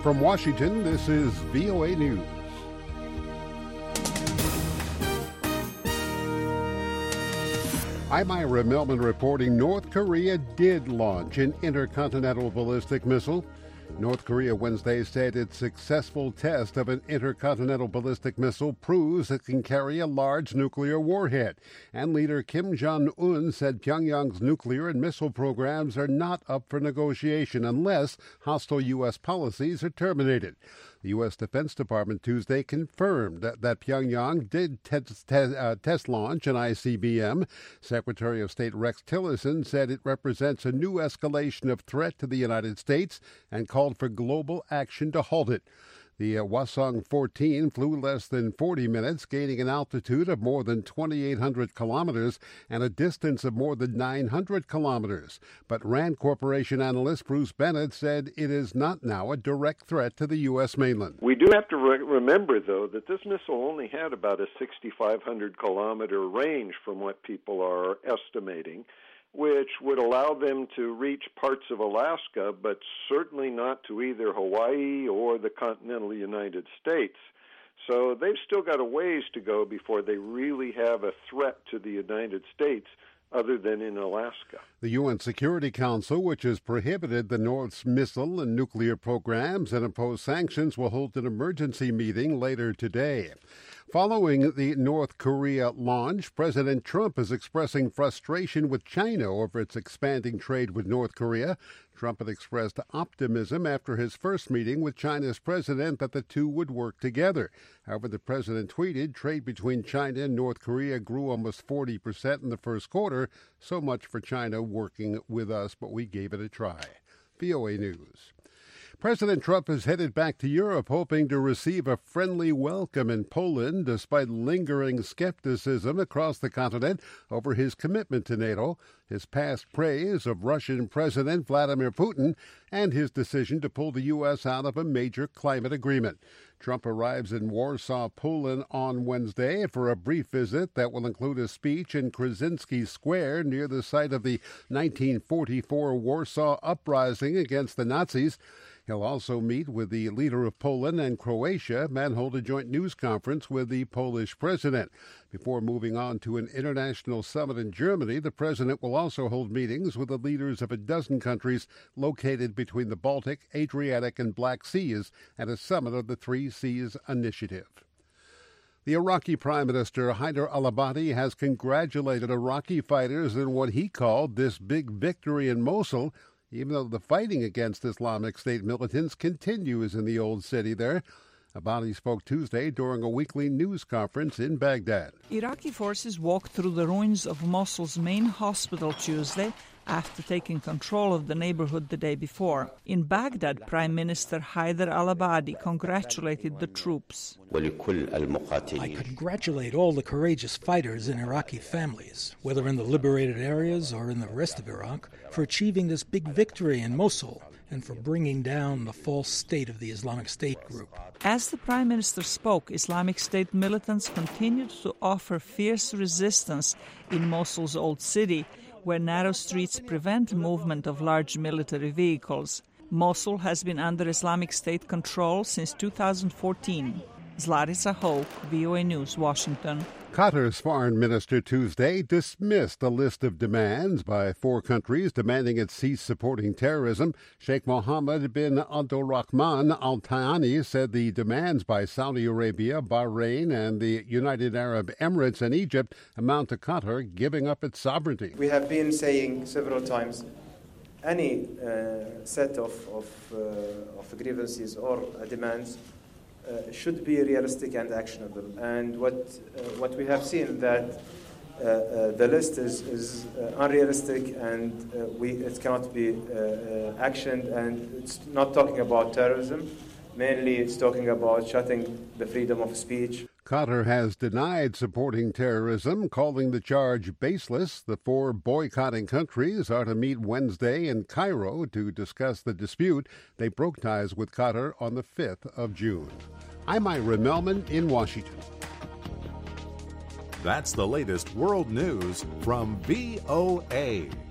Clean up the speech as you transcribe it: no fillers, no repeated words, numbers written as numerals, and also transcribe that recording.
From Washington, this is VOA News. I'm Ira Melman reporting North Korea did launch an intercontinental ballistic missile. North Korea Wednesday said its successful test of an intercontinental ballistic missile proves it can carry a large nuclear warhead. And leader Kim Jong-un said Pyongyang's nuclear and missile programs are not up for negotiation unless hostile U.S. policies are terminated. The U.S. Defense Department Tuesday confirmed that Pyongyang did test launch an ICBM. Secretary of State Rex Tillerson said it represents a new escalation of threat to the United States and called for global action to halt it. The Hwasong-14 flew less than 40 minutes, gaining an altitude of more than 2,800 kilometers and a distance of more than 900 kilometers. But RAND Corporation analyst Bruce Bennett said it is not now a direct threat to the U.S. mainland. We do have to remember, though, that this missile only had about a 6,500-kilometer range from what people are estimating, which would allow them to reach parts of Alaska, but certainly not to either Hawaii or the continental United States. So they've still got a ways to go before they really have a threat to the United States other than in Alaska. The UN Security Council, which has prohibited the North's missile and nuclear programs and imposed sanctions, will hold an emergency meeting later today. Following the North Korea launch, President Trump is expressing frustration with China over its expanding trade with North Korea. Trump had expressed optimism after his first meeting with China's president that the two would work together. However, the president tweeted, trade between China and North Korea grew almost 40% in the first quarter. So much for China working with us, but we gave it a try. VOA News. President Trump is headed back to Europe, hoping to receive a friendly welcome in Poland, despite lingering skepticism across the continent over his commitment to NATO, his past praise of Russian President Vladimir Putin, and his decision to pull the U.S. out of a major climate agreement. Trump arrives in Warsaw, Poland on Wednesday for a brief visit that will include a speech in Krasinski Square near the site of the 1944 Warsaw Uprising against the Nazis. He'll also meet with the leader of Poland and Croatia and hold a joint news conference with the Polish president. Before moving on to an international summit in Germany, the president will also hold meetings with the leaders of a dozen countries located between the Baltic, Adriatic, and Black Seas at a summit of the Three Seas Initiative. The Iraqi Prime Minister Haider al-Abadi has congratulated Iraqi fighters in what he called this big victory in Mosul, even though the fighting against Islamic State militants continues in the old city there. Abadi spoke Tuesday during a weekly news conference in Baghdad. Iraqi forces walked through the ruins of Mosul's main hospital Tuesday after taking control of the neighborhood the day before. In Baghdad, Prime Minister Haider al-Abadi congratulated the troops. I congratulate all the courageous fighters and Iraqi families, whether in the liberated areas or in the rest of Iraq, for achieving this big victory in Mosul and for bringing down the false state of the Islamic State group. As the Prime Minister spoke, Islamic State militants continued to offer fierce resistance in Mosul's old city, where narrow streets prevent movement of large military vehicles. Mosul has been under Islamic State control since 2014. Zlatica Hoke, VOA News, Washington. Qatar's foreign minister Tuesday dismissed a list of demands by four countries demanding it cease supporting terrorism. Sheikh Mohammed bin Abdulrahman Al Thani said the demands by Saudi Arabia, Bahrain, and the United Arab Emirates and Egypt amount to Qatar giving up its sovereignty. We have been saying several times any set of grievances or demands should be realistic and actionable. And what we have seen that the list is unrealistic and it cannot be actioned, and it's not talking about terrorism. Mainly it's talking about shutting the freedom of speech. Qatar has denied supporting terrorism, calling the charge baseless. The four boycotting countries are to meet Wednesday in Cairo to discuss the dispute. They broke ties with Qatar on the 5th of June. I'm Ira Melman in Washington. That's the latest world news from VOA.